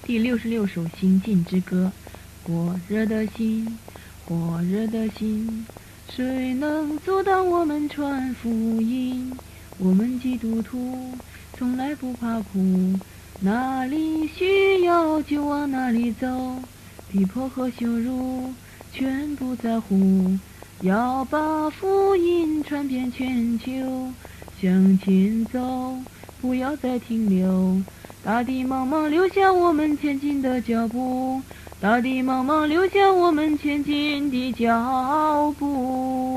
第66首行进之歌。火热的心，火热的心，谁能阻挡我们传福音？我们基督徒从来不怕苦，哪里需要就往哪里走，逼迫和羞辱全不在乎，要把福音传遍全球，向前走，不要再停留。大地茫茫留下我们前进的脚步，大地茫茫留下我们前进的脚步。